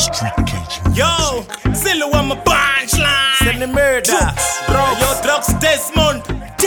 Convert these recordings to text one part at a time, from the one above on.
Yo, Zilla on my punchline. Send the murder. Bro, yo, drugs Desmond.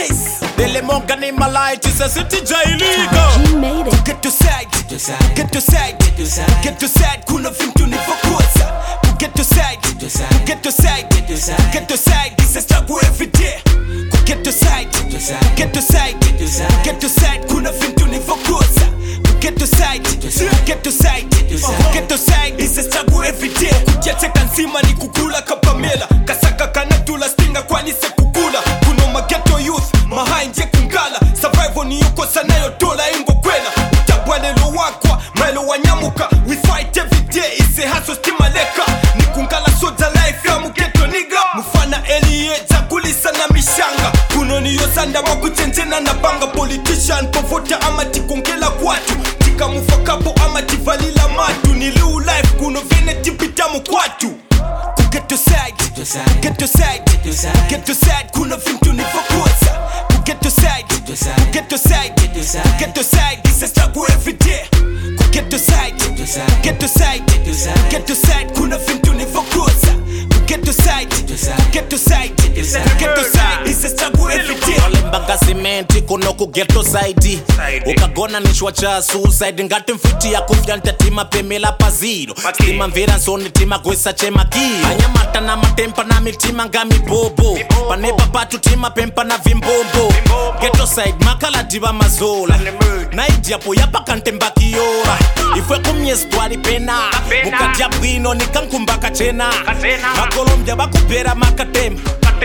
Dele monga ni malai tisa city illegal. Made it. Get to side, get to side, get to side. Kuna vitu ni vakosa. Get to side, get to side, get to side. This is struggle every day. Get to side, get to side, get to side. Kuna vitu ni vakosa. Get to side, get to side, get to side. This is struggle every day. Kujateka nzima ni kukula kapamela. Kasaka kanatula stinga kwani se kukula. Kuno mageto youth, mahai nje kungala. Survival ni yuko sanayo dola ingo kwela. Utabwane lo wakwa, mailo wanyamuka. We fight every day, ise haso stima leka. Ni kungala soja life ya mugeto niga. Mufana elie, jagulisa na mishanga. Kuno ni yosanda wakuchenjena na banga. Politician, povota ama tikongela kwatu. Tika mufakapo ama tivalila matu. Ni liu life, kuno vene tipitamu kwatu. Get to side, get to side, get to side. Kuna vintu ni vakosa. Get to side, get to side, get to side. This is struggle every day. Get to side, get to side, get to side. Kuna vintu ni vakosa. Get to side, get to side, get to side. This is struggle every day. Mbanga cement kuno ku get to side. Ukagona nishwa cha suicide. Ngati mfiti ya kufya ntatima pemela pa zero. Stima mvera nsoni tima gwesa chema kio. Anyamata na matempa na mitima ngami bobo. Paneba patu tima pempa na vimbombo. Get to side makala diva mazola. Na idiapo yapa kantemba kiora. Ifwe kumye squari pena. Mukadia bwino nikankumbaka chena. Makolombia bakupera makatema.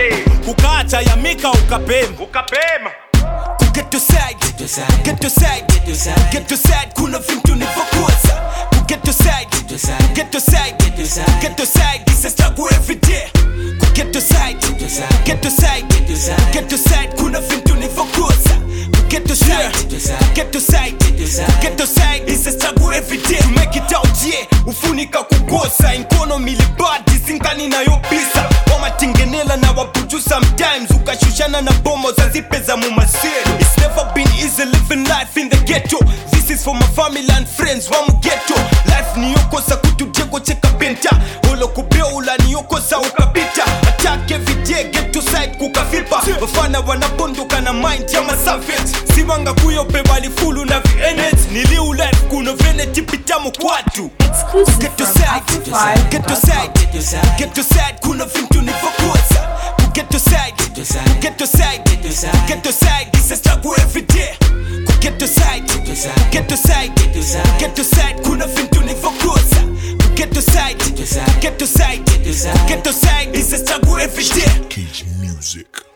Kukacha ya mika ukapema. Get to side, get to side, get to side. Kuna vintu ni vakosa. Get to side, get to side, get to side. This is struggle every day. Get to side, get to side, get to side. Kuna vintu ni vakosa. Get to side, get to side, get to side. This is struggle every day. To make it out, yeah. Ufunika kukosa. Inkono milibadi zingani na yopisa. Wamatingenela na wabuju sometimes. Ukashushana na bomo za zipeza mumasero. It's never been easy living life in the ghetto. This is for my family and friends wamu ghetto. Life ni yokosa kutujego cheka penta. Holo kubeula ni yokosa ukapita. Attack every day, get to side kukafipa. Wafana wanabondoka na mind ya masavage. Siwanga kuyope wali fulu na VNH. Ni liu life kuno vene tipitamu kwatu. Get to side, get to side, get to side. Kuna vintu ni vakosa. Get to side, get to side, get to side. This is struggle every day. Get to side, get to side, get to side. Kuna vintu ni vakosa. Get to side, get to side, get to side. This is struggle every day. Cage music.